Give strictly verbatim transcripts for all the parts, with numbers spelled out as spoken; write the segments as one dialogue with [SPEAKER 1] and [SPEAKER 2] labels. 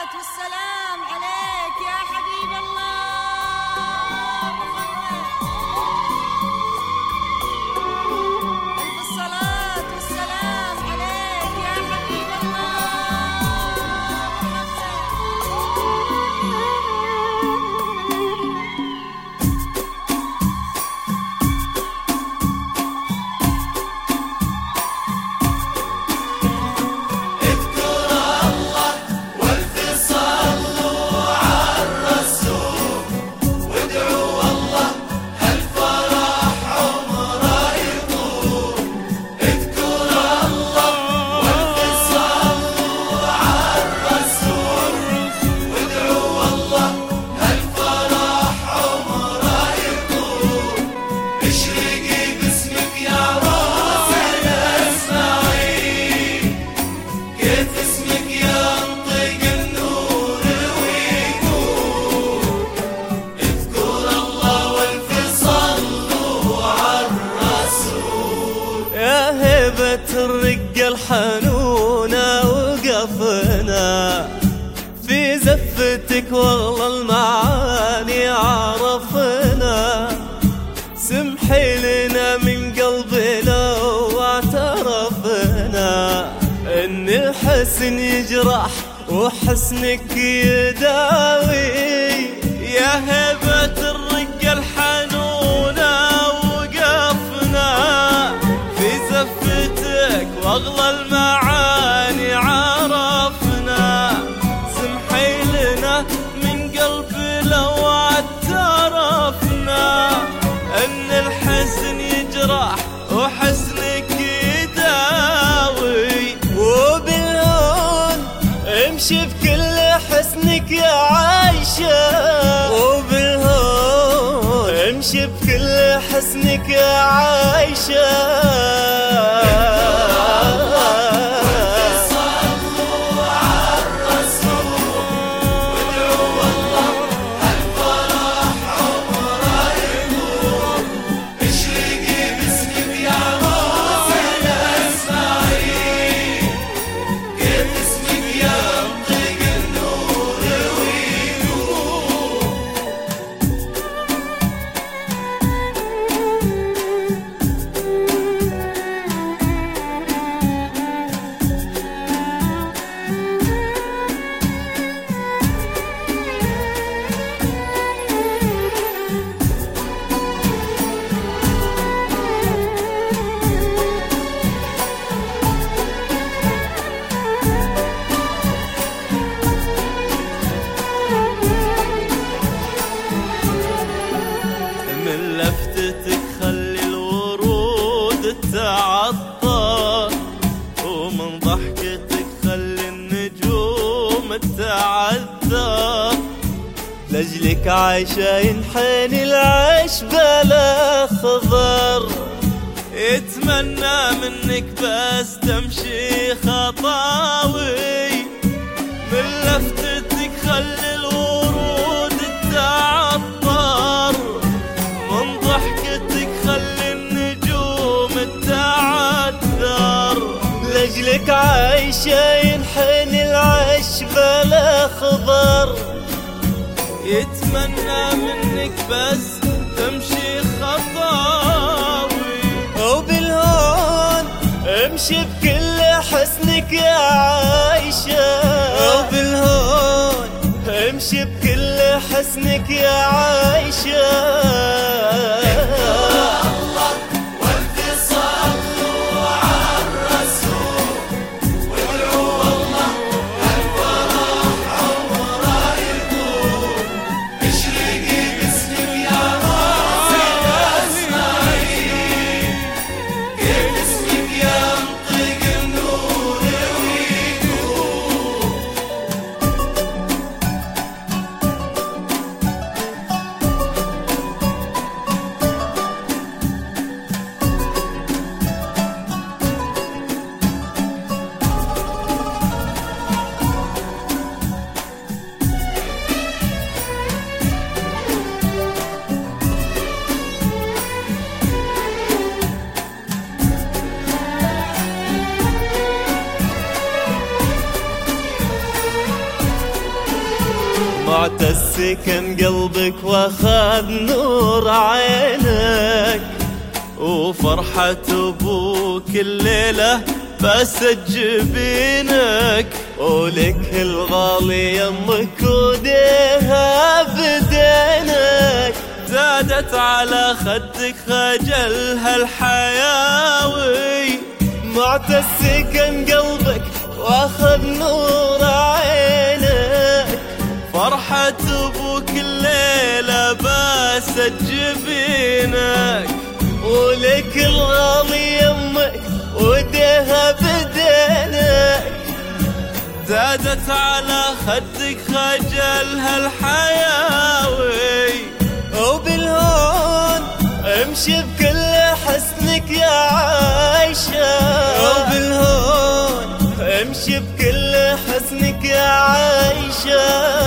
[SPEAKER 1] الصلاة والسلام عليك يا حبيب الله محمد. ألف الصلاة والسلام عليك يا حبيب الله
[SPEAKER 2] الرقة الحنونة وقفنا في زفتك والله المعاني عرفنا. سمحي لنا من قلبنا واعترفنا ان الحسن يجرح وحسنك يداوي. يا هبة الرقة الحنونة وقفنا في زفتك واغلى المعاني عرفنا. سمحي لنا من قلبنا واعترفنا ان الحزن يجرح وحزنك يداوي. وبالهون امشي بكل حسنك يا عايشة، وبالهون امشي بكل حسنك يا عايشة. من لفتتك خلي الورود تعطر، ومن ضحكتك خلي النجوم تعذر. لجلك عايشة ينحن العيش بلا خضر، يتمنى منك بس تمشي خطاوي. من لفتتك خلي الورود تعطر، من ضحكتك خلي النجوم تعذر. لجلك عايشة ينحن العيش بلا خضر، يتمنى منك بس تمشي خطاوي. وبالهون امشي بكل حسنك يا عايشة، وبالهون امشي بكل حسنك يا عايشة. معتز كان قلبك واخذ نور عينك، وفرحة ابوك الليلة بست جبينك، ولك الغالي يمك وديها بدينك، زادت على خدك خجلها الحياوي. معتز كان قلبك واخذ نور عينك، فرحة ابوك الليلة باست جبينك، ولك الغالي يمك وديها بدينك، زادت على خدك خجلها الحياوي. وبالهون امشي بكل حسنك يا عايشة، وبالهون امشي بكل حسنك يا عايشة.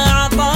[SPEAKER 3] أعطاني